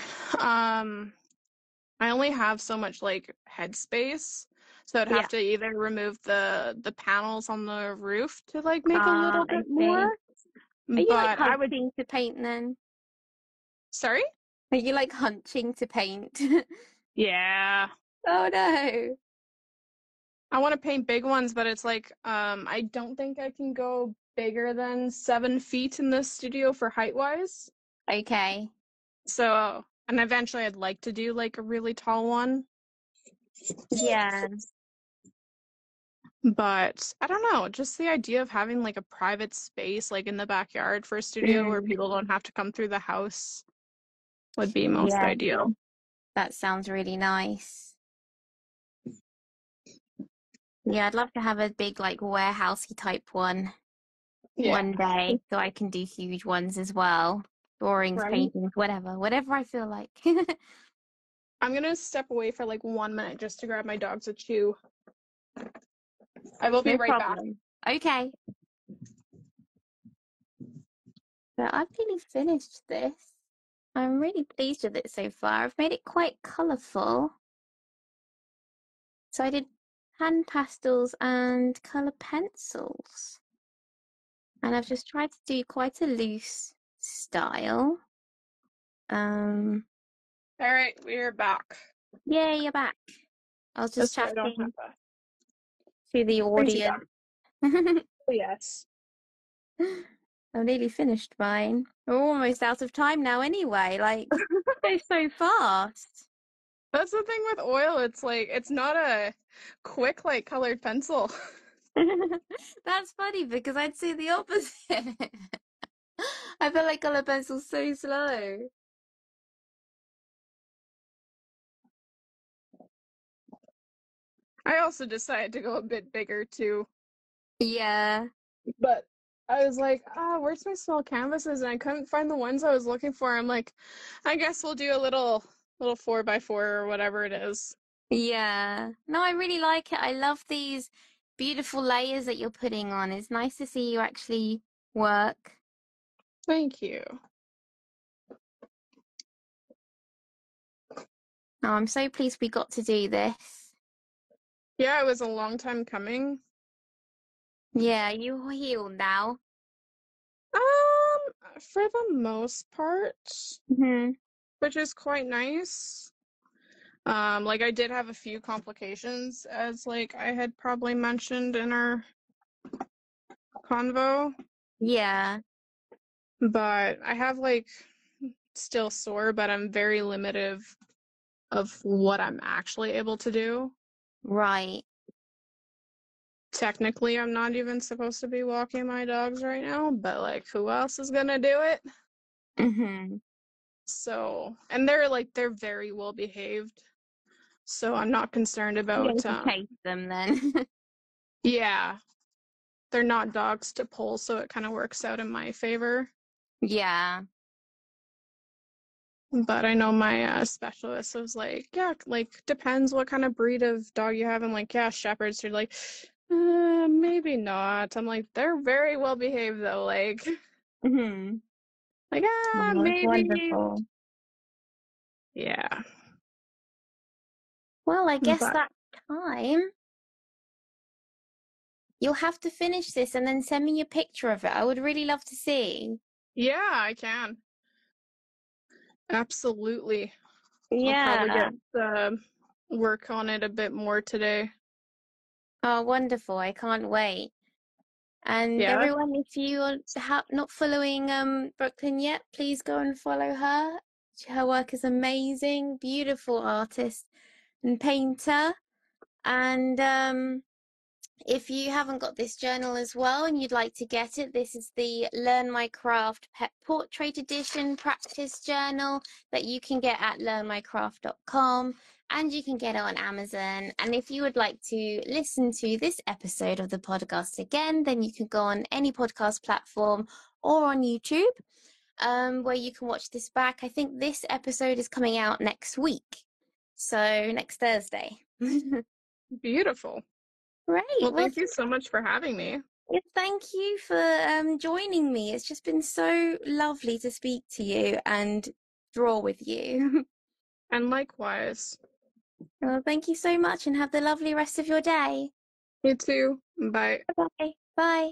I only have so much like headspace, so I'd Yeah. have to either remove the panels on the roof to like make a Ah, little I bit see. more. Are you like But I would, hunching to paint then? sorry? Are you like hunching to paint? Yeah. Oh no. I want to paint big ones, but it's like I don't think I can go bigger than 7 feet in this studio for height wise. Okay. So, and eventually I'd like to do like a really tall one. Yeah. But I don't know, just the idea of having like a private space like in the backyard for a studio where Mm, people don't have to come through the house would be most yeah. ideal. That sounds really nice. Yeah, I'd love to have a big like warehousey type one. one day, so I can do huge ones as well. Drawings, Right. paintings, whatever I feel like. I'm gonna step away for like 1 minute just to grab my dogs a chew. I will be No right problem. Okay. So I've nearly finished this. I'm really pleased with it so far. I've made it quite colourful. So I did hand pastels and colour pencils. And I've just tried to do quite a loose style. All right, we're back. Yay, you're back. I was just That's why I don't chatting have to the crazy audience. dog. Oh, yes. I've nearly finished mine. We're almost out of time now anyway. Like, it goes so fast. That's the thing with oil. It's like, it's not a quick, like, colored pencil. That's funny because I'd say the opposite. I feel like colour pencil's so slow. I also decided to go a bit bigger too. Yeah. But I was like, where's my small canvases? And I couldn't find the ones I was looking for. I'm like, I guess we'll do a little 4x4 or whatever it is. Yeah. No, I really like it. I love these beautiful layers that you're putting on. It's nice to see you actually work. Thank you. Oh, I'm so pleased we got to do this. Yeah, it was a long time coming. Yeah, you're healed now. For the most part, Mm-hmm. which is quite nice. Like I did have a few complications, as like I had probably mentioned in our convo, Yeah. but I have like still sore, but I'm very limited of what I'm actually able to do. Right. Technically, I'm not even supposed to be walking my dogs right now, but like who else is gonna do it? Mm-hmm. So, and they're very well behaved. So I'm not concerned You about get to chase them then. yeah. They're not dogs to pull, so it kind of works out in my favor. Yeah. But I know my specialist was like, yeah, like depends what kind of breed of dog you have. I'm like, yeah, shepherds. You're like, maybe not. I'm like, they're very well behaved though. Like, Mm-hmm. like Oh, that's maybe. wonderful. Yeah. Well, I guess But that's time. You'll have to finish this and then send me a picture of it. I would really love to see. yeah, I can. Absolutely. I'll probably Yeah. get work on it a bit more today. Oh, wonderful. I can't wait. And Yeah. everyone, if you are not following Brooklyn yet, please go and follow her. Her work is amazing, beautiful artist and painter. And if you haven't got this journal as well and you'd like to get it, this is the Learn My Craft Pet Portrait Edition practice journal that you can get at learnmycraft.com, and you can get it on Amazon. And if you would like to listen to this episode of the podcast again, then you can go on any podcast platform or on YouTube, where you can watch this back. I think this episode is coming out next week, so next Thursday. Beautiful. Great. Well, thank you so much for having me. Yes, thank you for joining me. It's just been so lovely to speak to you and draw with you. And likewise. Well, thank you so much and have the lovely rest of your day. You too. Bye. Bye. Bye.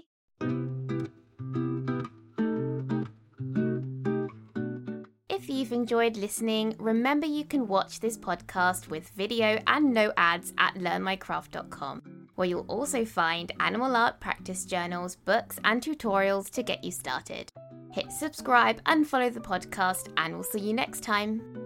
If you've enjoyed listening, remember you can watch this podcast with video and no ads at learnmycraft.com, where you'll also find animal art practice journals, books, and tutorials to get you started. Hit subscribe and follow the podcast, and we'll see you next time.